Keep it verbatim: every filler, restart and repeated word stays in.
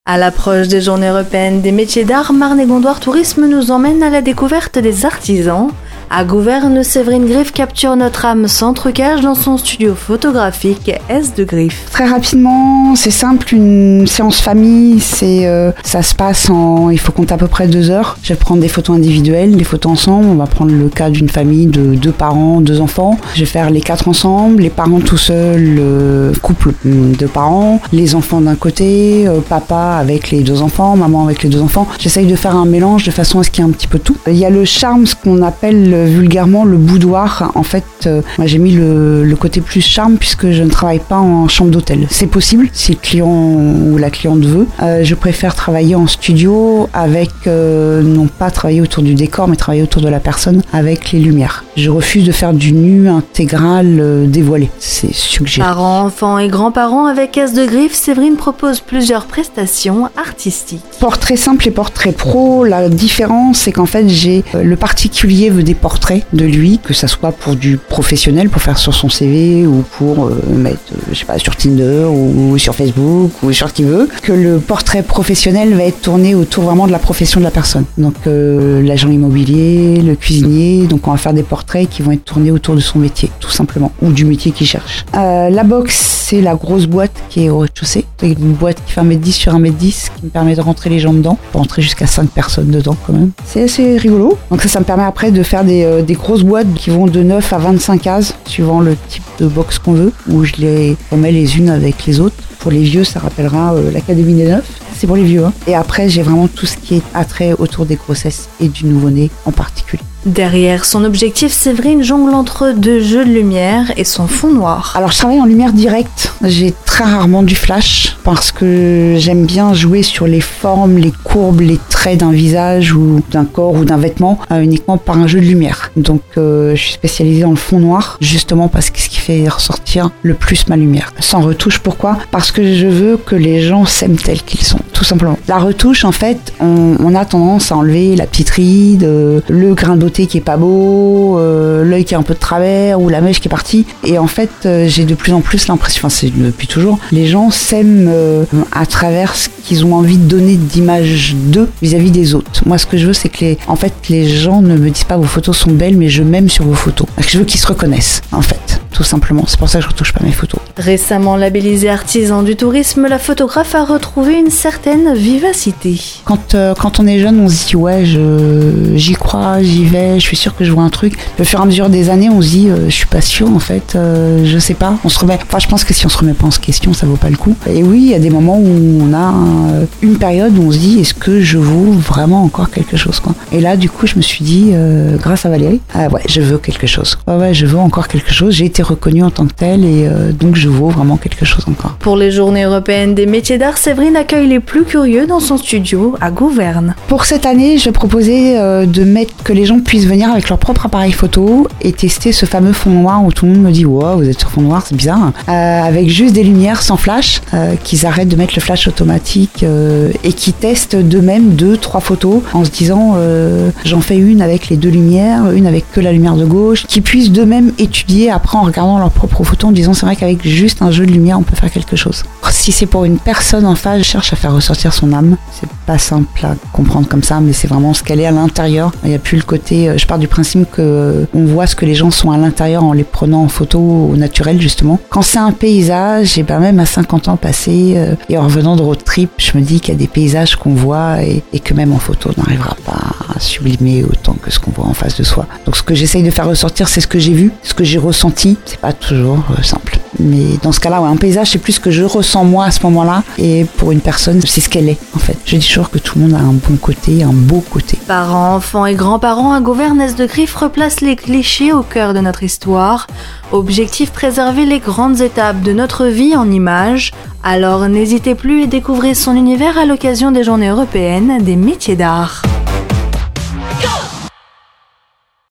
À l'approche des Journées européennes des métiers d'art, Marne-et-Gondoire Tourisme nous emmène à la découverte des artisans. À Gouverne, Séverine Griff capture notre âme sans trucage dans son studio photographique S de Griff. Très rapidement, c'est simple, une séance famille, c'est euh, ça se passe en, il faut compter à peu près deux heures. Je vais prendre des photos individuelles, des photos ensemble. On va prendre le cas d'une famille de deux parents, deux enfants. Je vais faire les quatre ensemble, les parents tout seuls, le couple de parents, les enfants d'un côté, euh, papa avec les deux enfants, maman avec les deux enfants. J'essaye de faire un mélange de façon à ce qu'il y ait un petit peu tout. Il y a le charme, ce qu'on appelle vulgairement le boudoir. En fait, euh, moi j'ai mis le, le côté plus charme puisque je ne travaille pas en chambre d'hôtel. C'est possible si le client ou la cliente veut. Euh, je préfère travailler en studio avec, euh, non pas travailler autour du décor, mais travailler autour de la personne avec les lumières. Je refuse de faire du nu intégral euh, dévoilé. C'est suggéré. Parents, enfants et grands-parents, avec S de Griff, Séverine propose plusieurs prestations artistiques. Portrait simple et portrait pro, la différence c'est qu'en fait j'ai euh, le particulier veut des portraits de lui, que ça soit pour du professionnel, pour faire sur son C V ou pour euh, mettre, euh, je sais pas, sur Tinder ou, ou sur Facebook ou sur ce qu'il veut, que le portrait professionnel va être tourné autour vraiment de la profession de la personne. Donc euh, l'agent immobilier, le cuisinier, donc on va faire des portraits qui vont être tournés autour de son métier, tout simplement, ou du métier qu'il cherche. Euh, la box, c'est la grosse boîte qui est au rez-de-chaussée, avec une boîte qui fait un mètre dix sur un mètre dix, qui me permet de rentrer les gens dedans, pour rentrer jusqu'à cinq personnes dedans quand même. C'est assez rigolo. Donc ça, ça me permet après de faire des euh, des grosses boîtes qui vont de neuf à vingt-cinq cases, suivant le type de box qu'on veut, où je les remets les unes avec les autres. Pour les vieux, ça rappellera euh, l'Académie des Neufs. C'est pour les vieux. Hein. Et après, j'ai vraiment tout ce qui est attrait autour des grossesses et du nouveau-né en particulier. Derrière son objectif, Séverine jongle entre deux jeux de lumière et son fond noir. Alors je travaille en lumière directe, j'ai très rarement du flash parce que j'aime bien jouer sur les formes, les courbes, les traits d'un visage ou d'un corps ou d'un vêtement euh, uniquement par un jeu de lumière. Donc euh, je suis spécialisée dans le fond noir justement parce que ce qui fait ressortir le plus ma lumière. Sans retouche, pourquoi ? Parce que je veux que les gens s'aiment tels qu'ils sont, tout simplement. La retouche, en fait, on, on a tendance à enlever la petite ride, euh, le grain de qui est pas beau, euh, l'œil qui est un peu de travers ou la mèche qui est partie. Et en fait, euh, j'ai de plus en plus l'impression, enfin c'est depuis toujours, les gens s'aiment euh, à travers ce qu'ils ont envie de donner d'image d'eux vis-à-vis des autres. Moi, ce que je veux, c'est que les, en fait, les gens ne me disent pas vos photos sont belles, mais je m'aime sur vos photos. Je veux qu'ils se reconnaissent, en fait, tout simplement. C'est pour ça que je retouche pas mes photos. Récemment labellisée artisan du tourisme, la photographe a retrouvé une certaine vivacité. Quand, euh, quand on est jeune, on se dit ouais, je, j'y crois, j'y vais. Je suis sûre que je vois un truc. Au fur et à mesure des années, on se dit, euh, je suis pas sûre en fait, euh, je sais pas. On se remet. Enfin, je pense que si on se remet pas en question, ça vaut pas le coup. Et oui, il y a des moments où on a euh, une période où on se dit, est-ce que je vaux vraiment encore quelque chose quoi. Et là, du coup, je me suis dit, euh, grâce à Valérie, ah ouais, je veux quelque chose. Ouais, ouais, je veux encore quelque chose. J'ai été reconnue en tant que telle et euh, donc je vaux vraiment quelque chose encore. Pour les Journées européennes des métiers d'art, Séverine accueille les plus curieux dans son studio à Gouverne. Pour cette année, je proposais euh, de mettre que les gens puissent venir avec leur propre appareil photo et tester ce fameux fond noir où tout le monde me dit wow, vous êtes sur fond noir, c'est bizarre, euh, avec juste des lumières sans flash, euh, qu'ils arrêtent de mettre le flash automatique euh, et qui testent d'eux-mêmes deux, trois photos en se disant euh, j'en fais une avec les deux lumières, une avec que la lumière de gauche, qui puissent d'eux-mêmes étudier après en regardant leurs propres photos en disant c'est vrai qu'avec juste un jeu de lumière on peut faire quelque chose. Si c'est pour une personne en face, je cherche à faire ressortir son âme. C'est pas simple à comprendre comme ça, mais c'est vraiment ce qu'elle est à l'intérieur. Il n'y a plus le côté, je pars du principe que euh, on voit ce que les gens sont à l'intérieur en les prenant en photo au naturel justement. Quand c'est un paysage, et ben même à cinquante ans passés euh, et en revenant de road trip, je me dis qu'il y a des paysages qu'on voit et, et que même en photo on n'arrivera pas à sublimer autant que ce qu'on voit en face de soi. Donc ce que j'essaye de faire ressortir, c'est ce que j'ai vu, ce que j'ai ressenti. C'est pas toujours euh, simple. Mais dans ce cas-là, ouais, un paysage, c'est plus ce que je ressens moi à ce moment-là. Et pour une personne, c'est ce qu'elle est, en fait. Je dis toujours que tout le monde a un bon côté, un beau côté. Parents, enfants et grands-parents, à Gouverne, S de Griff replace les clichés au cœur de notre histoire. Objectif, préserver les grandes étapes de notre vie en images. Alors n'hésitez plus et découvrez son univers à l'occasion des Journées européennes des métiers d'art.